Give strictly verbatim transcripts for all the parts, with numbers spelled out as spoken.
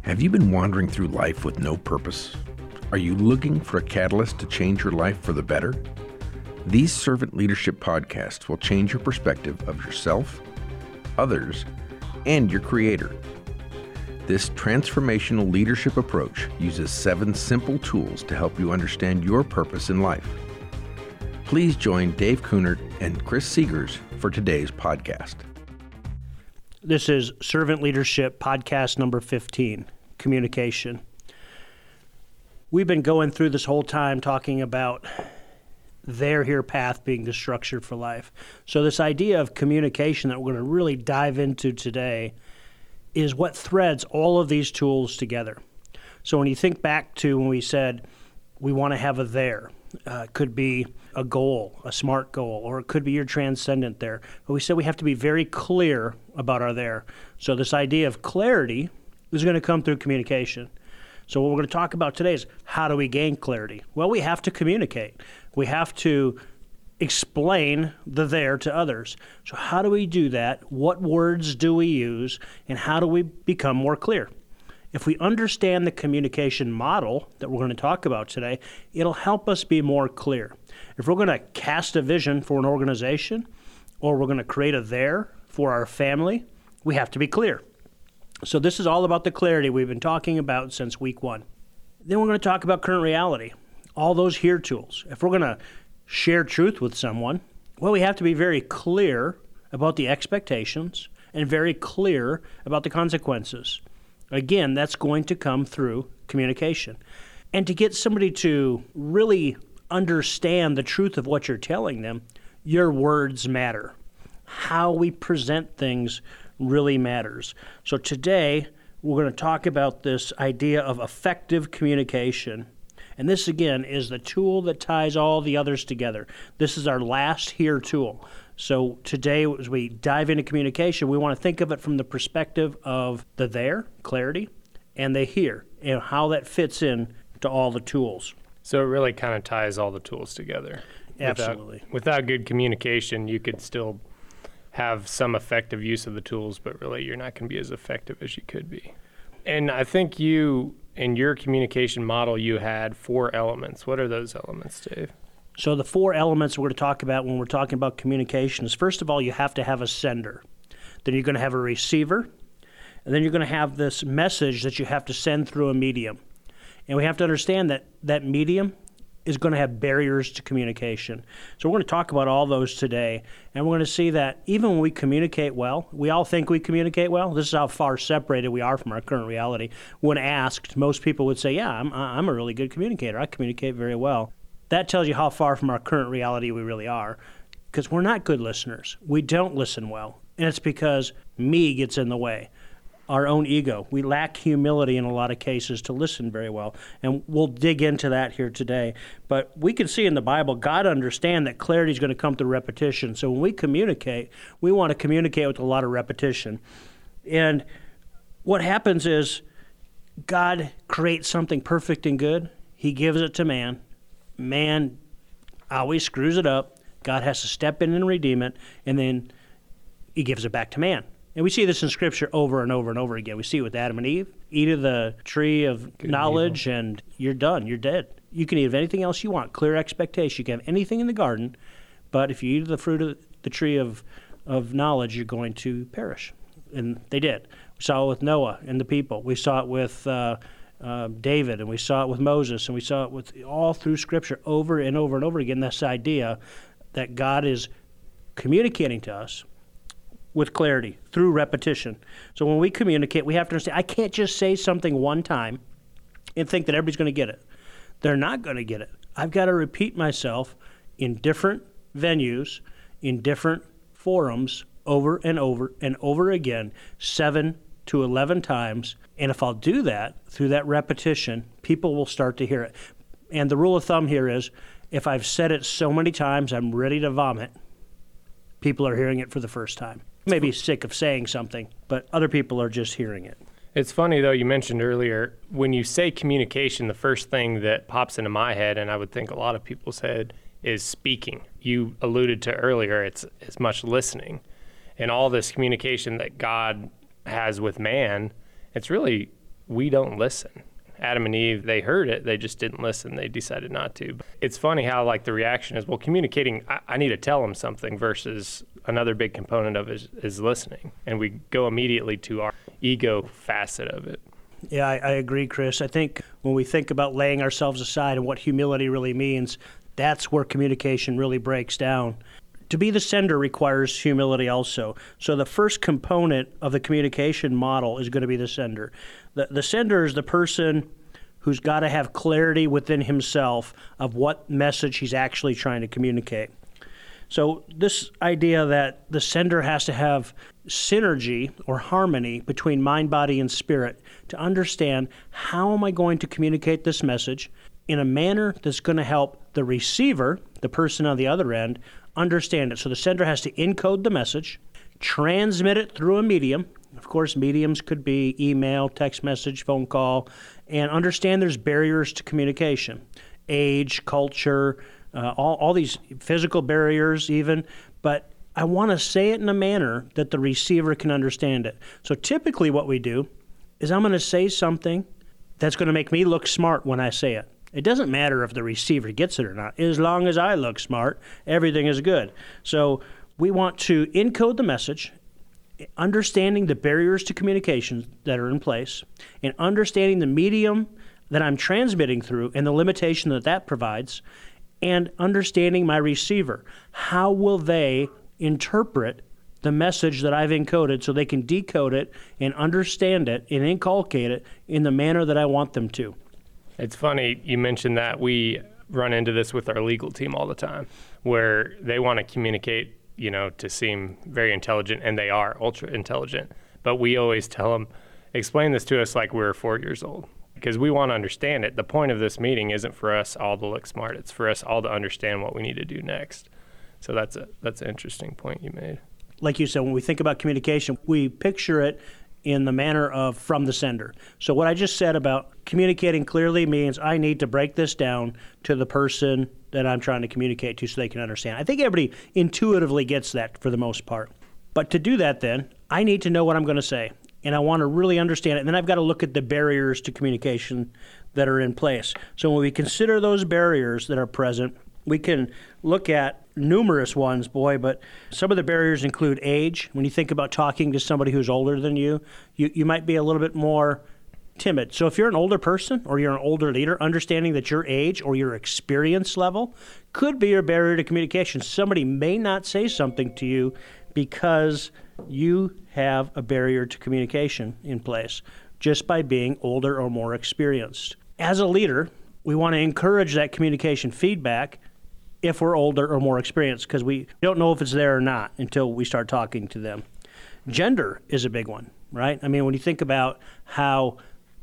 Have you been wandering through life with no purpose? Are you looking for a catalyst to change your life for the better? These servant leadership podcasts will change your perspective of yourself, others, and your Creator. This transformational leadership approach uses seven simple tools to help you understand your purpose in life. Please join Dave Kunert and Chris Seegers for today's podcast. This is Servant Leadership Podcast number fifteen, Communication. We've been going through this whole time talking about their here path being the structure for life. So this idea of communication that we're going to really dive into today is what threads all of these tools together. So when you think back to when we said we want to have a there, uh, it could be a goal, a SMART goal, or it could be your transcendent there. But we said we have to be very clear about our there. So this idea of clarity is going to come through communication. So what we're going to talk about today is how do we gain clarity? Well, we have to communicate. We have to explain the there to others. So how do we do that? What words do we use? And how do we become more clear? If we understand the communication model that we're going to talk about today, it'll help us be more clear. If we're going to cast a vision for an organization, or we're going to create a there for our family, we have to be clear. So this is all about the clarity we've been talking about since week one. Then we're going to talk about current reality, all those here tools. If we're going to share truth with someone, well, we have to be very clear about the expectations and very clear about the consequences. Again, that's going to come through communication. And to get somebody to really understand the truth of what you're telling them, your words matter. How we present things really matters. So today, we're going to talk about this idea of effective communication. And this, again, is the tool that ties all the others together. This is our last here tool. So today, as we dive into communication, we want to think of it from the perspective of the there, clarity, and the here, and how that fits in to all the tools. So it really kind of ties all the tools together. Absolutely. Without, without good communication, you could still have some effective use of the tools, but really you're not going to be as effective as you could be. And I think you, in your communication model, you had four elements. What are those elements, Dave? So the four elements we're going to talk about when we're talking about communication is, first of all, you have to have a sender. Then you're going to have a receiver. And then you're going to have this message that you have to send through a medium. And we have to understand that that medium is going to have barriers to communication. So we're going to talk about all those today. And we're going to see that even when we communicate well, we all think we communicate well. This is how far separated we are from our current reality. When asked, most people would say, yeah, I'm, I'm a really good communicator. I communicate very well. That tells you how far from our current reality we really are, because we're not good listeners. We don't listen well, and it's because me gets in the way, our own ego. We lack humility in a lot of cases to listen very well, and we'll dig into that here today. But we can see in the Bible, God understands that clarity is going to come through repetition. So when we communicate, we want to communicate with a lot of repetition. And what happens is God creates something perfect and good. He gives it to man. Man always screws it up. God has to step in and redeem it, and then he gives it back to man. And we see this in Scripture over and over and over again. We see it with Adam and Eve. Eat of the tree of Good knowledge, and, and you're done. You're dead. You can eat of anything else you want. Clear expectation. You can have anything in the garden, but if you eat of the fruit of the tree of, of knowledge, you're going to perish. And they did. We saw it with Noah and the people. We saw it with Uh, Uh, David, and we saw it with Moses, and we saw it with all through Scripture over and over and over again, this idea that God is communicating to us with clarity through repetition. So when we communicate, we have to understand, I can't just say something one time and think that everybody's going to get it. They're not going to get it. I've got to repeat myself in different venues, in different forums, over and over and over again, seven to eleven times. And if I'll do that through that repetition, people will start to hear it. And the rule of thumb here is, if I've said it so many times I'm ready to vomit, people are hearing it for the first time. Maybe sick of saying something, but other people are just hearing it. It's funny, though, you mentioned earlier, when you say communication, the first thing that pops into my head, and I would think a lot of people's head, is speaking. You alluded to earlier, it's as much listening. And all this communication that God has with man, it's really we don't listen. Adam and Eve, they heard it, they just didn't listen. They decided not to. It's funny how like the reaction is, well, communicating, I, I need to tell them something, versus another big component of it is, is listening. And we go immediately to our ego facet of it. Yeah, I, I agree, Chris. I think when we think about laying ourselves aside and what humility really means, that's where communication really breaks down. To be the sender requires humility also. So the first component of the communication model is going to be the sender. The, the sender is the person who's got to have clarity within himself of what message he's actually trying to communicate. So this idea that the sender has to have synergy or harmony between mind, body, and spirit to understand how am I going to communicate this message in a manner that's going to help the receiver, the person on the other end, understand it. So the sender has to encode the message, transmit it through a medium. Of course, mediums could be email, text message, phone call, and understand there's barriers to communication, age, culture, uh, all, all these physical barriers even, but I want to say it in a manner that the receiver can understand it. So typically what we do is I'm going to say something that's going to make me look smart when I say it. It doesn't matter if the receiver gets it or not. As long as I look smart, everything is good. So we want to encode the message, understanding the barriers to communication that are in place, and understanding the medium that I'm transmitting through and the limitation that that provides, and understanding my receiver. How will they interpret the message that I've encoded so they can decode it and understand it and inculcate it in the manner that I want them to? It's funny you mentioned that. We run into this with our legal team all the time, where they want to communicate, you know, to seem very intelligent, and they are ultra intelligent. But we always tell them, explain this to us like we're four years old, because we want to understand it. The point of this meeting isn't for us all to look smart. It's for us all to understand what we need to do next. So that's a that's an interesting point you made. Like you said, when we think about communication, we picture it in the manner of from the sender. So what I just said about communicating clearly means I need to break this down to the person that I'm trying to communicate to so they can understand. I think everybody intuitively gets that for the most part. But to do that then, I need to know what I'm going to say. And I want to really understand it. And then I've got to look at the barriers to communication that are in place. So when we consider those barriers that are present, we can look at numerous ones, boy, but some of the barriers include age. When you think about talking to somebody who's older than you, you, you might be a little bit more timid. So if you're an older person or you're an older leader, understanding that your age or your experience level could be your barrier to communication. Somebody may not say something to you because you have a barrier to communication in place just by being older or more experienced. As a leader, we want to encourage that communication feedback if we're older or more experienced, because we don't know if it's there or not until we start talking to them. Gender is a big one, right? I mean, when you think about how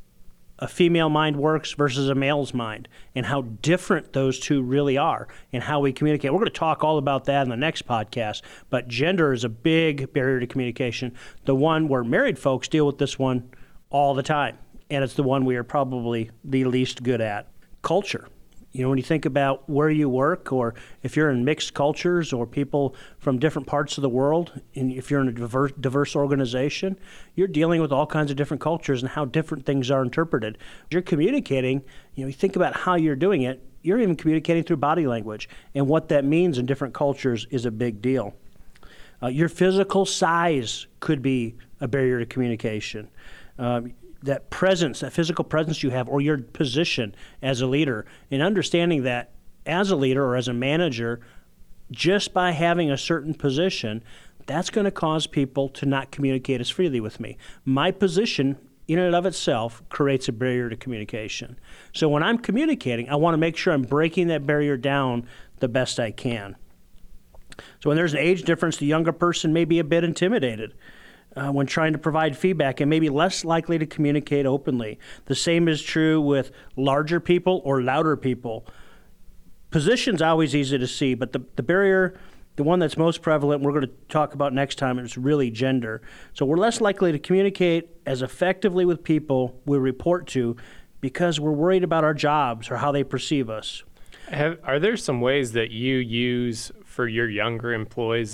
a female mind works versus a male's mind and how different those two really are and how we communicate. We're going to talk all about that in the next podcast, but gender is a big barrier to communication, the one where married folks deal with this one all the time, and it's the one we are probably the least good at. Culture. You know, when you think about where you work, or if you're in mixed cultures or people from different parts of the world, and if you're in a diverse, diverse organization, you're dealing with all kinds of different cultures and how different things are interpreted. You're communicating, you know, you think about how you're doing it, you're even communicating through body language, and what that means in different cultures is a big deal. Uh, your physical size could be a barrier to communication. Um, that presence, that physical presence you have, or your position as a leader, and understanding that as a leader or as a manager, just by having a certain position, that's going to cause people to not communicate as freely with me. My position in and of itself creates a barrier to communication. So when I'm communicating, I want to make sure I'm breaking that barrier down the best I can. So when there's an age difference, the younger person may be a bit intimidated Uh, when trying to provide feedback and maybe less likely to communicate openly. The same is true with larger people or louder people. Position's always easy to see, but the, the barrier, the one that's most prevalent, we're going to talk about next time, is really gender. So we're less likely to communicate as effectively with people we report to because we're worried about our jobs or how they perceive us. Have, are there some ways that you use for your younger employees that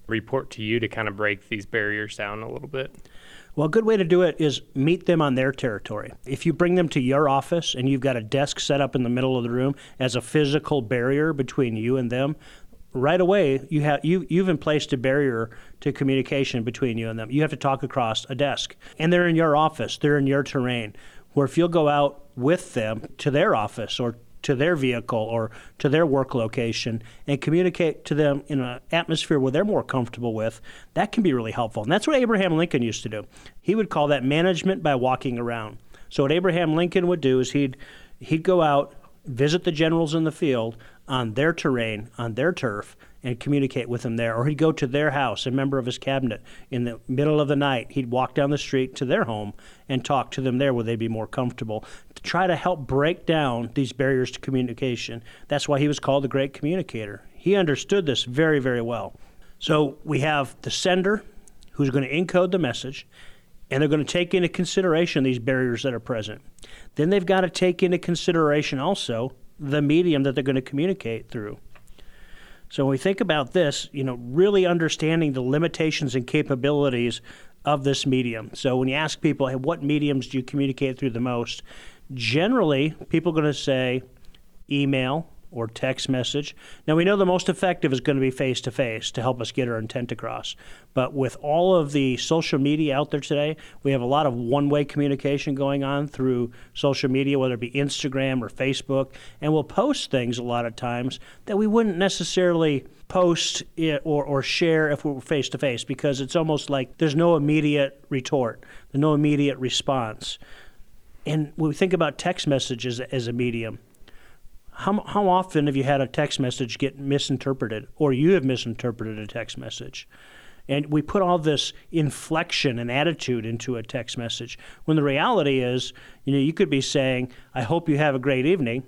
report to you to kind of break these barriers down a little bit? Well, a good way to do it is meet them on their territory. If you bring them to your office and you've got a desk set up in the middle of the room as a physical barrier between you and them, right away you have you you've in placed a barrier to communication between you and them. You have to talk across a desk, and they're in your office, they're in your terrain. Where if you'll go out with them to their office or to their vehicle or to their work location and communicate to them in an atmosphere where they're more comfortable with, that can be really helpful. And that's what Abraham Lincoln used to do. He would call that management by walking around. So what Abraham Lincoln would do is he'd he'd go out, visit the generals in the field on their terrain, on their turf, and communicate with them there. Or he'd go to their house, a member of his cabinet, in the middle of the night. He'd walk down the street to their home and talk to them there where they'd be more comfortable to try to help break down these barriers to communication. That's why he was called the great communicator. He understood this very, very well. So we have the sender who's going to encode the message, and they're going to take into consideration these barriers that are present. Then they've got to take into consideration also the medium that they're going to communicate through. So when we think about this, you know, really understanding the limitations and capabilities of this medium. So when you ask people, hey, what mediums do you communicate through the most? Generally, people are going to say email or text message. Now, we know the most effective is going to be face-to-face to help us get our intent across. But with all of the social media out there today, we have a lot of one-way communication going on through social media, whether it be Instagram or Facebook, and we'll post things a lot of times that we wouldn't necessarily post it or, or share if we were face-to-face, because it's almost like there's no immediate retort, there's no immediate response. And when we think about text messages as a medium, How how often have you had a text message get misinterpreted, or you have misinterpreted a text message? And we put all this inflection and attitude into a text message, when the reality is, you know, you could be saying, I hope you have a great evening,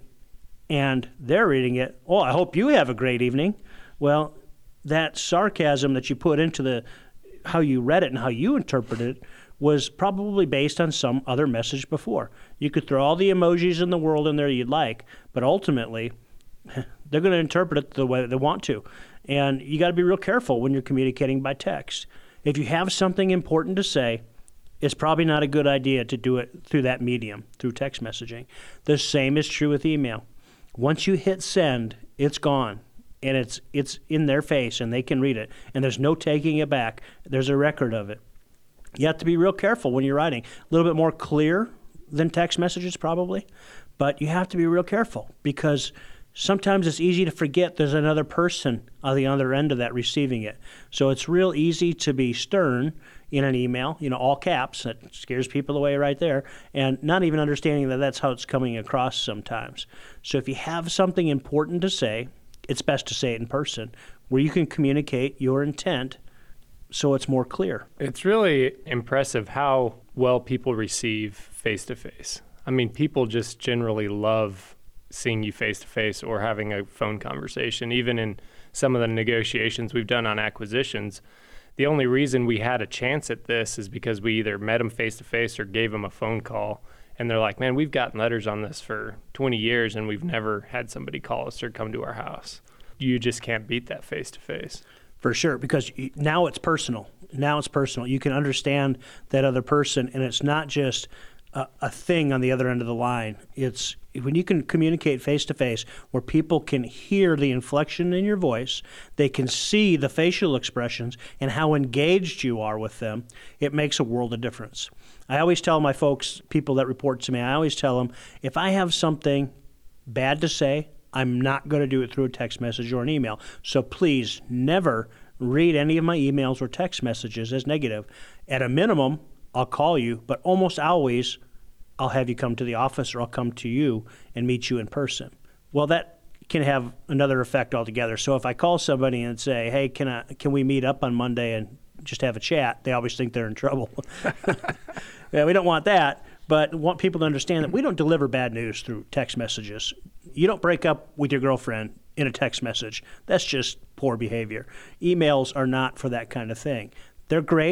and they're reading it, oh, I hope you have a great evening. Well, that sarcasm that you put into the how you read it and how you interpreted it was probably based on some other message before. You could throw all the emojis in the world in there you'd like, but ultimately, they're going to interpret it the way that they want to. And you got to be real careful when you're communicating by text. If you have something important to say, it's probably not a good idea to do it through that medium, through text messaging. The same is true with email. Once you hit send, it's gone. And it's it's in their face, and they can read it. And there's no taking it back. There's a record of it. You have to be real careful when you're writing. A little bit more clear than text messages probably, but you have to be real careful, because sometimes it's easy to forget there's another person on the other end of that receiving it. So it's real easy to be stern in an email, you know, all caps. That scares people away right there, and not even understanding that that's how it's coming across sometimes. So if you have something important to say, it's best to say it in person, where you can communicate your intent so it's more clear. It's really impressive how well people receive face-to-face. I mean, people just generally love seeing you face-to-face or having a phone conversation. Even in some of the negotiations we've done on acquisitions, the only reason we had a chance at this is because we either met them face-to-face or gave them a phone call. And they're like, man, we've gotten letters on this for twenty years and we've never had somebody call us or come to our house. You just can't beat that face-to-face. For sure, because now it's personal. Now it's personal. You can understand that other person, and it's not just a, a thing on the other end of the line. It's when you can communicate face-to-face, where people can hear the inflection in your voice, they can see the facial expressions and how engaged you are with them, it makes a world of difference. I always tell my folks, people that report to me, I always tell them, if I have something bad to say, I'm not going to do it through a text message or an email. So please never read any of my emails or text messages as negative. At a minimum, I'll call you, but almost always I'll have you come to the office, or I'll come to you and meet you in person. Well, that can have another effect altogether. So if I call somebody and say, hey, can I can we meet up on Monday and just have a chat, they always think they're in trouble. Yeah, we don't want that. But want people to understand that we don't deliver bad news through text messages. You don't break up with your girlfriend in a text message. That's just poor behavior. Emails are not for that kind of thing. They're great,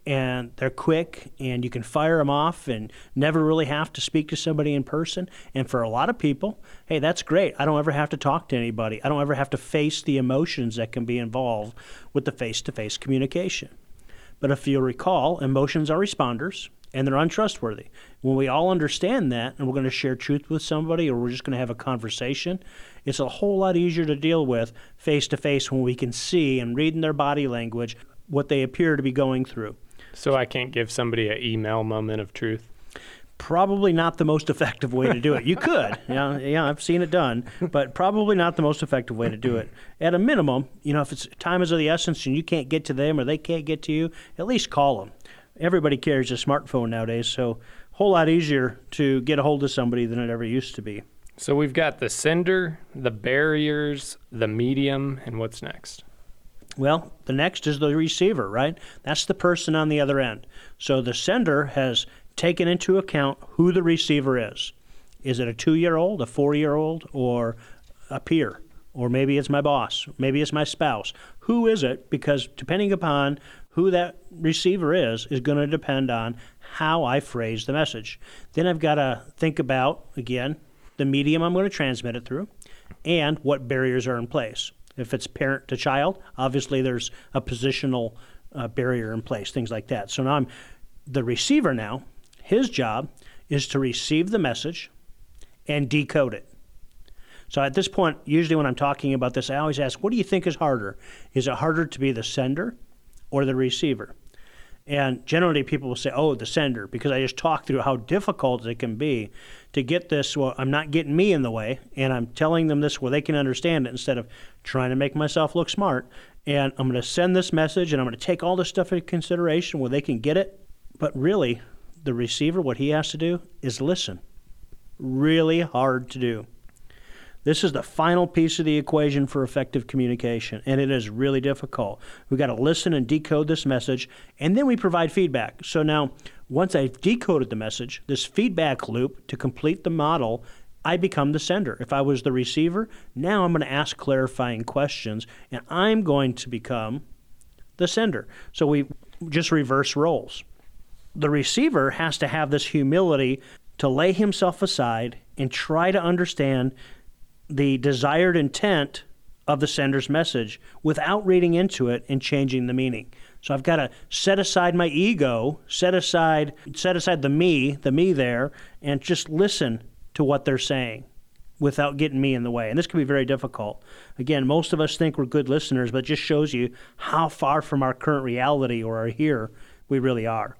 and they're quick, and you can fire them off and never really have to speak to somebody in person. And for a lot of people, hey, that's great. I don't ever have to talk to anybody. I don't ever have to face the emotions that can be involved with the face-to-face communication. But if you'll recall, emotions are responders, and they're untrustworthy. When we all understand that, and we're going to share truth with somebody, or we're just going to have a conversation, it's a whole lot easier to deal with face-to-face when we can see and read in their body language what they appear to be going through. So I can't give somebody an email moment of truth? Probably not the most effective way to do it. You could. Yeah, yeah, I've seen it done, but probably not the most effective way to do it. At a minimum, you know, if it's time is of the essence and you can't get to them or they can't get to you, at least call them. Everybody carries a smartphone nowadays, so a whole lot easier to get a hold of somebody than it ever used to be. So we've got the sender, the barriers, the medium, and what's next? Well, the next is the receiver, right? That's the person on the other end. So the sender has taken into account who the receiver is. Is it a two-year-old, a four-year-old, or a peer? Or maybe it's my boss. Maybe it's my spouse. Who is it? Because depending upon who that receiver is, is going to depend on how I phrase the message. Then I've got to think about, again, the medium I'm going to transmit it through and what barriers are in place. If it's parent to child, obviously there's a positional uh, barrier in place, things like that. So now I'm the receiver now. His job is to receive the message and decode it. So at this point, usually when I'm talking about this, I always ask, what do you think is harder? Is it harder to be the sender or the receiver? And generally people will say, oh, the sender, because I just talked through how difficult it can be to get this. Well, I'm not getting me in the way, and I'm telling them this where they can understand it instead of trying to make myself look smart. And I'm going to send this message, and I'm going to take all this stuff into consideration where they can get it. But really, the receiver, what he has to do is listen. Really hard to do. This is the final piece of the equation for effective communication, and it is really difficult. We've got to listen and decode this message, and then we provide feedback. So now, once I've decoded the message, this feedback loop to complete the model, I become the sender. If I was the receiver, now I'm going to ask clarifying questions, and I'm going to become the sender. So we just reverse roles. The receiver has to have this humility to lay himself aside and try to understand the desired intent of the sender's message without reading into it and changing the meaning. So I've got to set aside my ego, set aside set aside the me, the me there, and just listen to what they're saying without getting me in the way. And this can be very difficult. Again, most of us think we're good listeners, but it just shows you how far from our current reality or our here we really are.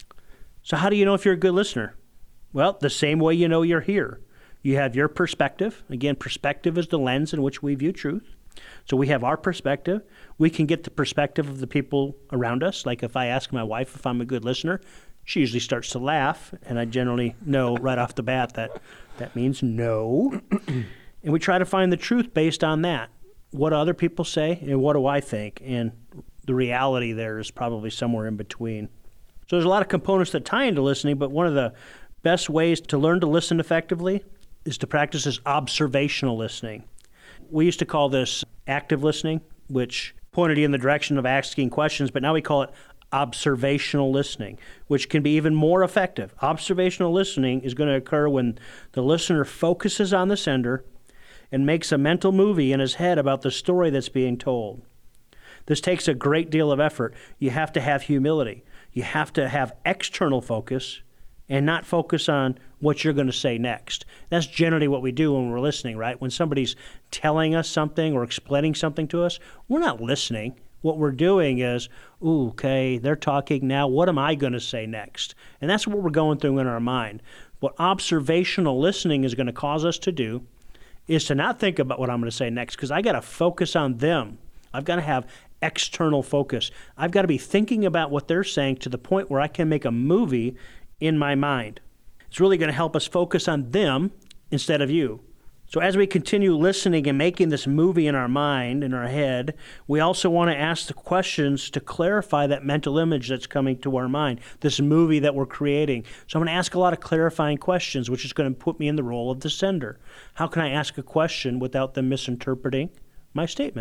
So how do you know if you're a good listener? Well, the same way you know you're here. You have your perspective. Again, perspective is the lens in which we view truth. So we have our perspective. We can get the perspective of the people around us. Like if I ask my wife if I'm a good listener, she usually starts to laugh, and I generally know right off the bat that that means no. And we try to find the truth based on that. What do other people say, and what do I think? And the reality there is probably somewhere in between. So there's a lot of components that tie into listening, but one of the best ways to learn to listen effectively is to practice this observational listening. We used to call this active listening, which pointed you in the direction of asking questions, but now we call it observational listening, which can be even more effective. Observational listening is going to occur when the listener focuses on the sender and makes a mental movie in his head about the story that's being told. This takes a great deal of effort. You have to have humility. You have to have external focus and not focus on what you're going to say next. That's generally what we do when we're listening, right? When somebody's telling us something or explaining something to us, we're not listening. What we're doing is, ooh, okay, they're talking now. What am I going to say next? And that's what we're going through in our mind. What observational listening is going to cause us to do is to not think about what I'm going to say next, because I got to focus on them. I've got to have external focus. I've got to be thinking about what they're saying to the point where I can make a movie in my mind. It's really going to help us focus on them instead of you. So as we continue listening and making this movie in our mind, in our head, we also want to ask the questions to clarify that mental image that's coming to our mind, this movie that we're creating. So I'm going to ask a lot of clarifying questions, which is going to put me in the role of the sender. How can I ask a question without them misinterpreting my statement?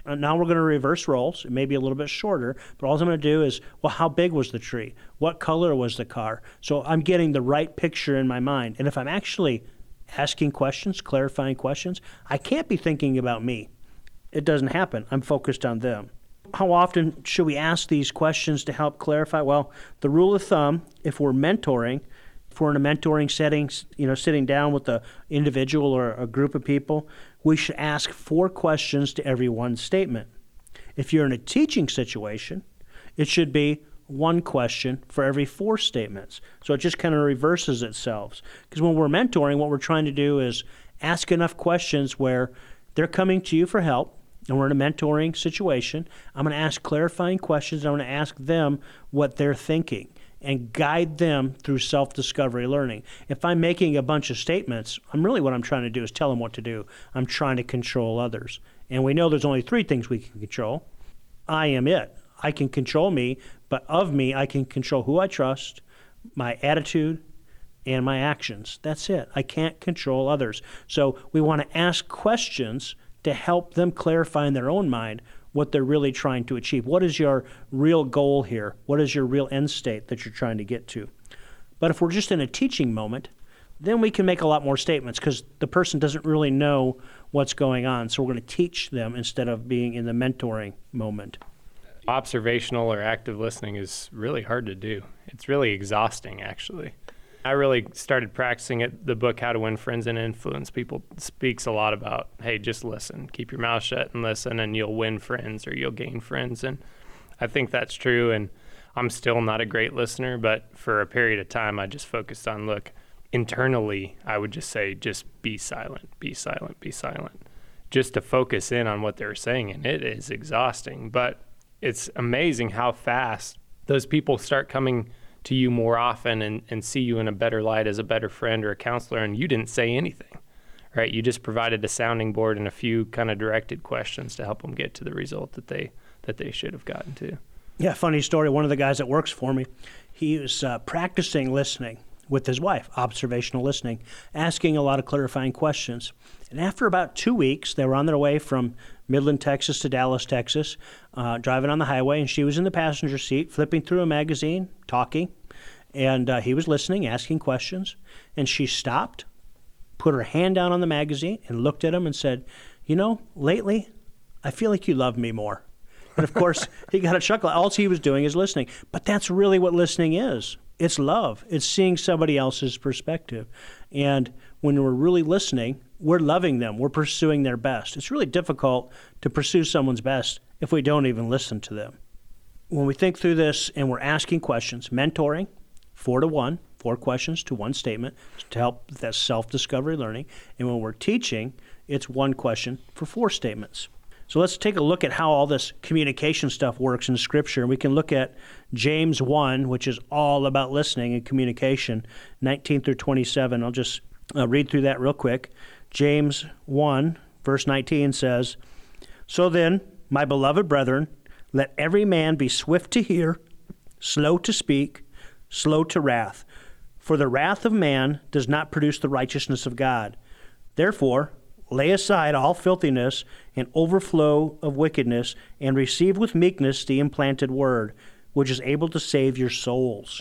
And now we're going to reverse roles. It may be a little bit shorter, but all I'm going to do is, well, how big was the tree? What color was the car? So I'm getting the right picture in my mind. And if I'm actually asking questions, clarifying questions, I can't be thinking about me. It doesn't happen. I'm focused on them. How often should we ask these questions to help clarify? Well, the rule of thumb, if we're mentoring, if we're in a mentoring setting, you know, sitting down with an individual or a group of people, we should ask four questions to every one statement. If you're in a teaching situation, it should be one question for every four statements. So it just kind of reverses itself. Because when we're mentoring, what we're trying to do is ask enough questions where they're coming to you for help, and we're in a mentoring situation. I'm going to ask clarifying questions. I'm going to ask them what they're thinking and guide them through self-discovery learning. If I'm making a bunch of statements, I'm really what I'm trying to do is tell them what to do. I'm trying to control others. And we know there's only three things we can control. I am it. I can control me, but of me, I can control who I trust, my attitude, and my actions. That's it. I can't control others. So we want to ask questions to help them clarify in their own mind what they're really trying to achieve. What is your real goal here? What is your real end state that you're trying to get to? But if we're just in a teaching moment, then we can make a lot more statements because the person doesn't really know what's going on. So we're going to teach them instead of being in the mentoring moment. Observational or active listening is really hard to do. It's really exhausting, actually. I really started practicing it. The book, How to Win Friends and Influence People, speaks a lot about, hey, just listen. Keep your mouth shut and listen, and you'll win friends or you'll gain friends. And I think that's true, and I'm still not a great listener, but for a period of time, I just focused on, look, internally, I would just say, just be silent, be silent, be silent, just to focus in on what they're saying, and it is exhausting. But it's amazing how fast those people start coming to you more often and, and see you in a better light as a better friend or a counselor, and you didn't say anything, right? You just provided a sounding board and a few kind of directed questions to help them get to the result that they that they should have gotten to. Yeah, funny story. One of the guys that works for me, he was uh, practicing listening with his wife, observational listening, asking a lot of clarifying questions. And after about two weeks, they were on their way from Midland, Texas to Dallas, Texas, uh, driving on the highway, and she was in the passenger seat, flipping through a magazine, talking, and uh, he was listening, asking questions, and she stopped, put her hand down on the magazine, and looked at him and said, you know, lately, I feel like you love me more. And of course, he got a chuckle. All he was doing is listening. But that's really what listening is. It's love. It's seeing somebody else's perspective. And when we're really listening, we're loving them. We're pursuing their best. It's really difficult to pursue someone's best if we don't even listen to them. When we think through this and we're asking questions, mentoring, four to one, four questions to one statement to help that self-discovery learning. And when we're teaching, it's one question for four statements. So let's take a look at how all this communication stuff works in Scripture. We can look at James one, which is all about listening and communication, nineteen through twenty-seven. I'll just uh, read through that real quick. James one, verse nineteen says, so then, my beloved brethren, let every man be swift to hear, slow to speak, slow to wrath. For the wrath of man does not produce the righteousness of God. Therefore, lay aside all filthiness and overflow of wickedness, and receive with meekness the implanted word, which is able to save your souls.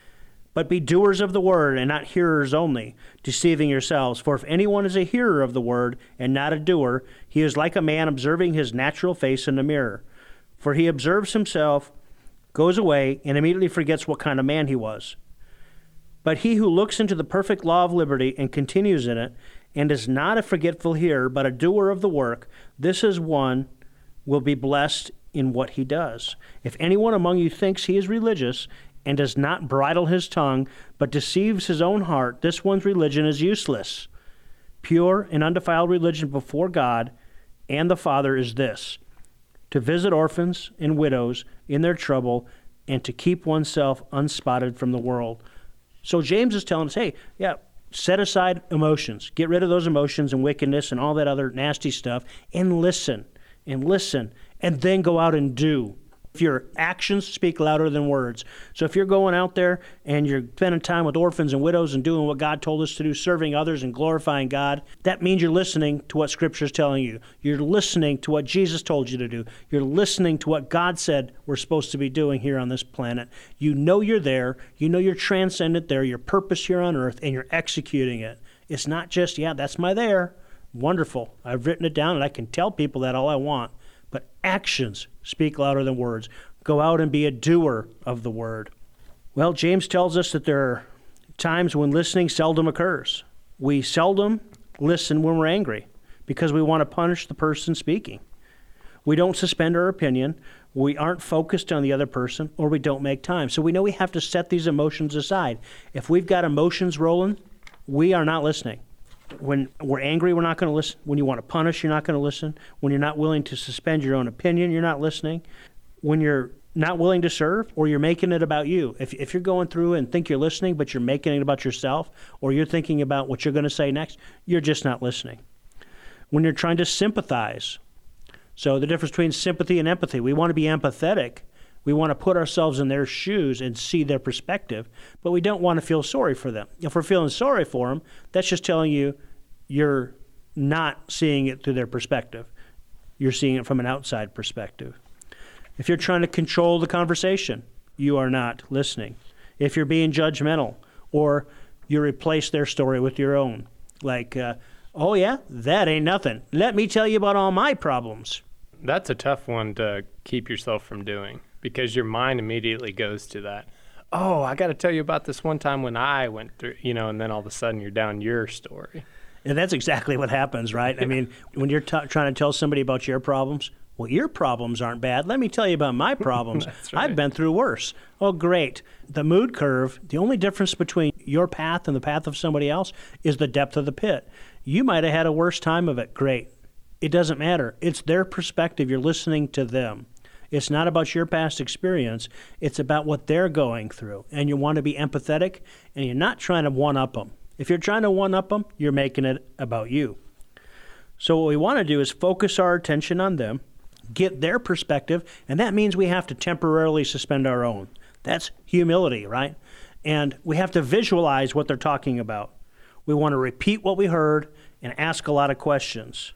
But be doers of the word, and not hearers only, deceiving yourselves. For if anyone is a hearer of the word, and not a doer, he is like a man observing his natural face in the mirror. For he observes himself, goes away, and immediately forgets what kind of man he was. But he who looks into the perfect law of liberty, and continues in it, and is not a forgetful hearer, but a doer of the work, this is one will be blessed in what he does. If anyone among you thinks he is religious, and does not bridle his tongue, but deceives his own heart, this one's religion is useless. Pure and undefiled religion before God and the Father is this, to visit orphans and widows in their trouble, and to keep oneself unspotted from the world. So James is telling us, hey, yeah, set aside emotions. Get rid of those emotions and wickedness and all that other nasty stuff, and listen, and listen, and then go out and do. If your actions speak louder than words. So if you're going out there and you're spending time with orphans and widows and doing what God told us to do, serving others and glorifying God, that means you're listening to what Scripture is telling you. You're listening to what Jesus told you to do. You're listening to what God said we're supposed to be doing here on this planet. You know you're there. You know you're transcendent there, your purpose here on earth, and you're executing it. It's not just, yeah, that's my there. Wonderful. I've written it down and I can tell people that all I want. But actions speak louder than words. Go out and be a doer of the word. Well, James tells us that there are times when listening seldom occurs. We seldom listen when we're angry because we want to punish the person speaking. We don't suspend our opinion. We aren't focused on the other person, or we don't make time. So we know we have to set these emotions aside. If we've got emotions rolling, we are not listening. When we're angry, we're not going to listen. When you want to punish, you're not going to listen. When you're not willing to suspend your own opinion, you're not listening. When you're not willing to serve, or you're making it about you. If if you're going through and think you're listening, but you're making it about yourself, or you're thinking about what you're going to say next, you're just not listening. When you're trying to sympathize. So the difference between sympathy and empathy, we want to be empathetic. We want to put ourselves in their shoes and see their perspective, but we don't want to feel sorry for them. If we're feeling sorry for them, that's just telling you you're not seeing it through their perspective. You're seeing it from an outside perspective. If you're trying to control the conversation, you are not listening. If you're being judgmental, or you replace their story with your own, like, uh, oh yeah, that ain't nothing. Let me tell you about all my problems. That's a tough one to keep yourself from doing, because your mind immediately goes to that. Oh, I got to tell you about this one time when I went through, you know, and then all of a sudden you're down your story. And that's exactly what happens, right? I mean, when you're t- trying to tell somebody about your problems, well, your problems aren't bad. Let me tell you about my problems. That's right. I've been through worse. Oh, great. The mood curve, the only difference between your path and the path of somebody else is the depth of the pit. You might have had a worse time of it. Great. It doesn't matter. It's their perspective. You're listening to them. It's not about your past experience. It's about what they're going through. And you want to be empathetic, and you're not trying to one-up them. If you're trying to one-up them, you're making it about you. So what we want to do is focus our attention on them, get their perspective, and that means we have to temporarily suspend our own. That's humility, right? And we have to visualize what they're talking about. We want to repeat what we heard and ask a lot of questions.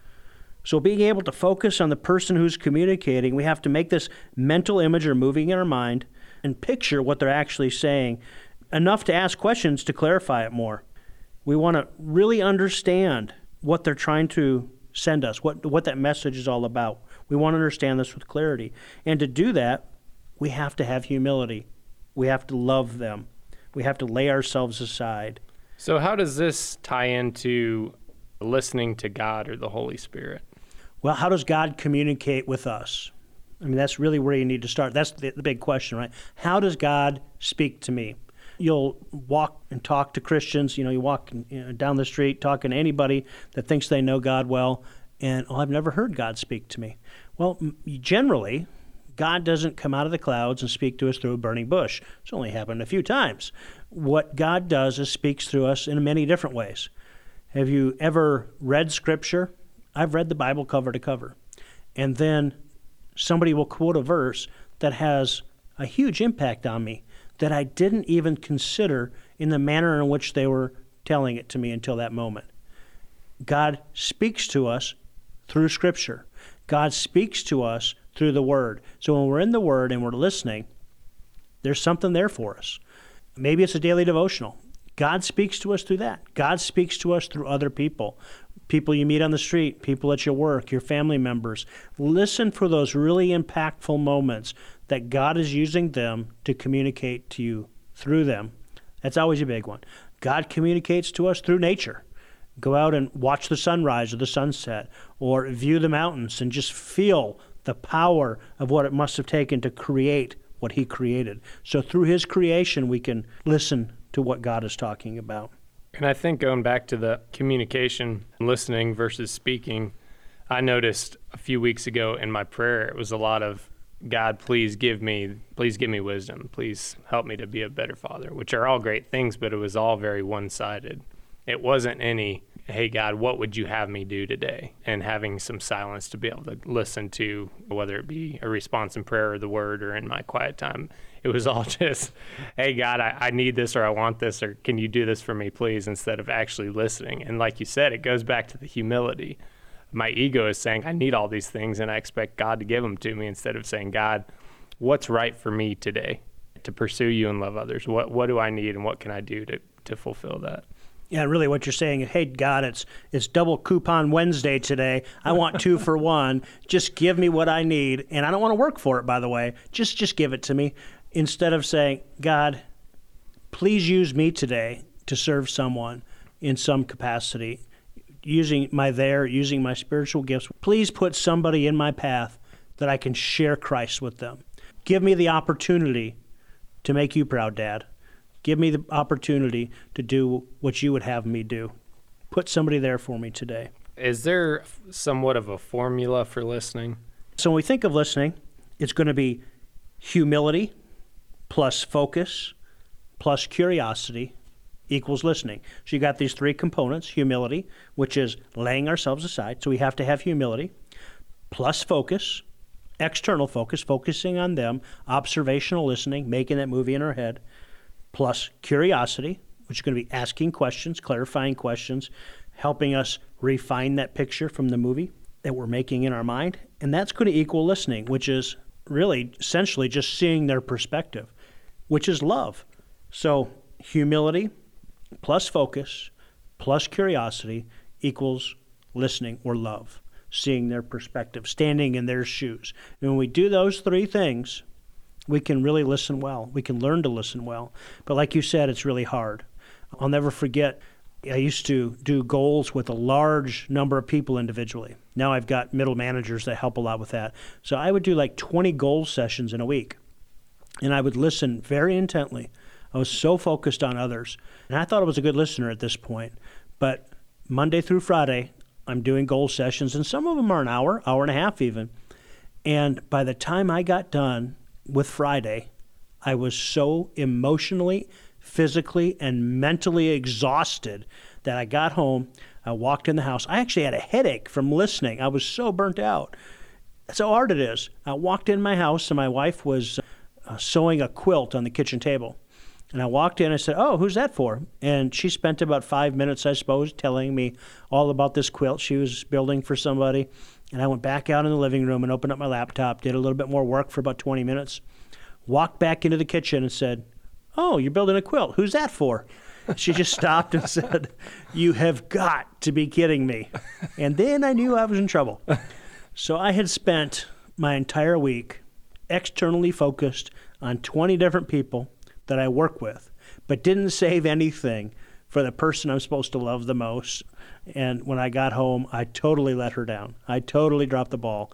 So being able to focus on the person who's communicating, we have to make this mental image or moving in our mind and picture what they're actually saying, enough to ask questions to clarify it more. We want to really understand what they're trying to send us, what what that message is all about. We want to understand this with clarity. And to do that, we have to have humility. We have to love them. We have to lay ourselves aside. So how does this tie into listening to God or the Holy Spirit? Well, how does God communicate with us? I mean, that's really where you need to start. That's the, the big question, right? How does God speak to me? You'll walk and talk to Christians. You know, you walk you know, down the street talking to anybody that thinks they know God well, and, oh, I've never heard God speak to me. Well, generally, God doesn't come out of the clouds and speak to us through a burning bush. It's only happened a few times. What God does is speaks through us in many different ways. Have you ever read Scripture? I've read the Bible cover to cover. And then somebody will quote a verse that has a huge impact on me that I didn't even consider in the manner in which they were telling it to me until that moment. God speaks to us through Scripture. God speaks to us through the Word. So when we're in the Word and we're listening, there's something there for us. Maybe it's a daily devotional. God speaks to us through that. God speaks to us through other people. People you meet on the street, people at your work, your family members. Listen for those really impactful moments that God is using them to communicate to you through them. That's always a big one. God communicates to us through nature. Go out and watch the sunrise or the sunset, or view the mountains and just feel the power of what it must have taken to create what He created. So through His creation, we can listen to what God is talking about. And I think going back to the communication, listening versus speaking, I noticed a few weeks ago in my prayer, it was a lot of, God, please give me, please give me wisdom. Please help me to be a better father, which are all great things, but it was all very one-sided. It wasn't any, hey, God, what would you have me do today? And having some silence to be able to listen to, whether it be a response in prayer or the word or in my quiet time. It was all just, hey, God, I, I need this, or I want this, or can you do this for me, please, instead of actually listening. And like you said, it goes back to the humility. My ego is saying, I need all these things, and I expect God to give them to me, instead of saying, God, what's right for me today to pursue you and love others? What what do I need, and what can I do to, to fulfill that? Yeah, really what you're saying is, hey, God, it's it's double coupon Wednesday today. I want two for one. Just give me what I need. And I don't want to work for it, by the way. Just just give it to me. Instead of saying, God, please use me today to serve someone in some capacity, using my there, using my spiritual gifts. Please put somebody in my path that I can share Christ with them. Give me the opportunity to make you proud, Dad. Give me the opportunity to do what you would have me do. Put somebody there for me today. Is there somewhat of a formula for listening? So when we think of listening, it's going to be humility plus focus plus curiosity equals listening. So you got these three components: humility, which is laying ourselves aside. So we have to have humility, plus focus, external focus, focusing on them, observational listening, making that movie in our head, plus curiosity, which is going to be asking questions, clarifying questions, helping us refine that picture from the movie that we're making in our mind. And that's going to equal listening, which is really essentially just seeing their perspective, which is love. So humility plus focus plus curiosity equals listening or love, seeing their perspective, standing in their shoes. And when we do those three things, we can really listen well. We can learn to listen well. But like you said, it's really hard. I'll never forget, I used to do goals with a large number of people individually. Now I've got middle managers that help a lot with that. So I would do like twenty goal sessions in a week. And I would listen very intently. I was so focused on others. And I thought I was a good listener at this point. But Monday through Friday, I'm doing goal sessions, and some of them are an hour, hour and a half even. And by the time I got done with Friday, I was so emotionally, physically, and mentally exhausted that I got home, I walked in the house. I actually had a headache from listening. I was so burnt out. That's how hard it is. I walked in my house, and my wife was uh, sewing a quilt on the kitchen table. And I walked in and I said, oh, who's that for? And she spent about five minutes, I suppose, telling me all about this quilt she was building for somebody. And I went back out in the living room and opened up my laptop, did a little bit more work for about twenty minutes, walked back into the kitchen and said, oh, you're building a quilt. Who's that for? She just stopped and said, you have got to be kidding me. And then I knew I was in trouble. So I had spent my entire week externally focused on twenty different people that I work with, but didn't save anything for the person I'm supposed to love the most. And when I got home, I totally let her down. I totally dropped the ball.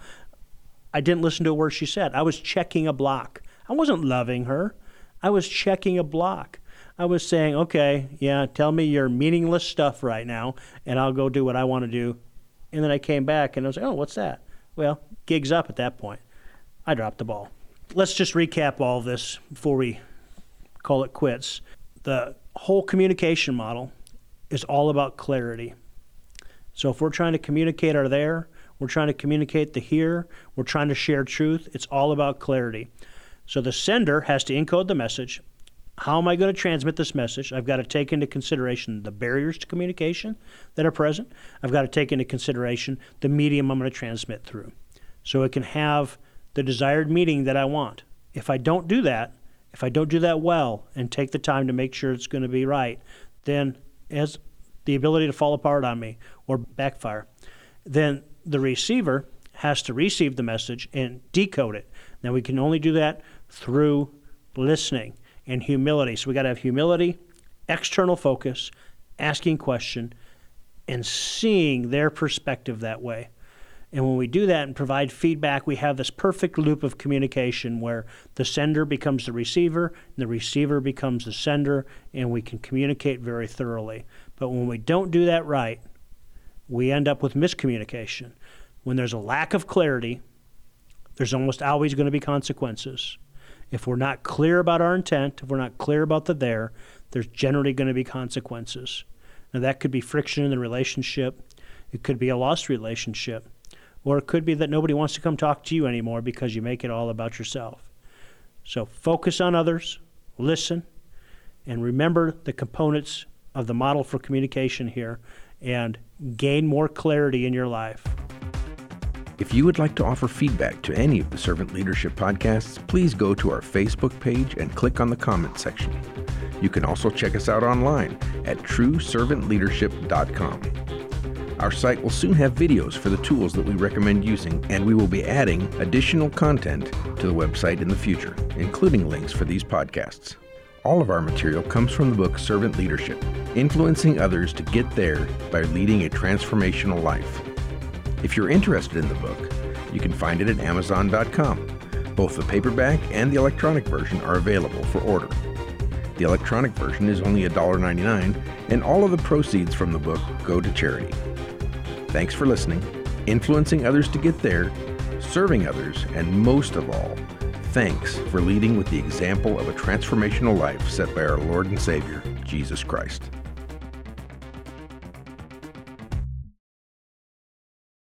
I didn't listen to a word she said. I was checking a block. I wasn't loving her. I was checking a block. I was saying, okay, yeah, tell me your meaningless stuff right now, and I'll go do what I want to do. And then I came back, and I was like, oh, what's that? Well, gig's up at that point. I dropped the ball. Let's just recap all of this before we call it quits. The whole communication model is all about clarity. So if we're trying to communicate our there, we're trying to communicate the here, we're trying to share truth, it's all about clarity. So the sender has to encode the message. How am I going to transmit this message? I've got to take into consideration the barriers to communication that are present. I've got to take into consideration the medium I'm going to transmit through, so it can have the desired meaning that I want. If I don't do that, if I don't do that well and take the time to make sure it's going to be right, then it has the ability to fall apart on me or backfire. Then the receiver has to receive the message and decode it. Now we can only do that through listening and humility. So we got to have humility, external focus, asking question, and seeing their perspective that way. And when we do that and provide feedback, we have this perfect loop of communication where the sender becomes the receiver, and the receiver becomes the sender, and we can communicate very thoroughly. But when we don't do that right, we end up with miscommunication. When there's a lack of clarity, there's almost always going to be consequences. If we're not clear about our intent, if we're not clear about the there, there's generally going to be consequences. Now, that could be friction in the relationship. It could be a lost relationship. Or it could be that nobody wants to come talk to you anymore because you make it all about yourself. So focus on others, listen, and remember the components of the model for communication here, and gain more clarity in your life. If you would like to offer feedback to any of the Servant Leadership podcasts, please go to our Facebook page and click on the comment section. You can also check us out online at true servant leadership dot com. Our site will soon have videos for the tools that we recommend using, and we will be adding additional content to the website in the future, including links for these podcasts. All of our material comes from the book Servant Leadership, Influencing Others to Get There by Leading a Transformational Life. If you're interested in the book, you can find it at amazon dot com. Both the paperback and the electronic version are available for order. The electronic version is only one dollar and ninety-nine cents, and all of the proceeds from the book go to charity. Thanks for listening, influencing others to get there, serving others, and most of all, thanks for leading with the example of a transformational life set by our Lord and Savior, Jesus Christ.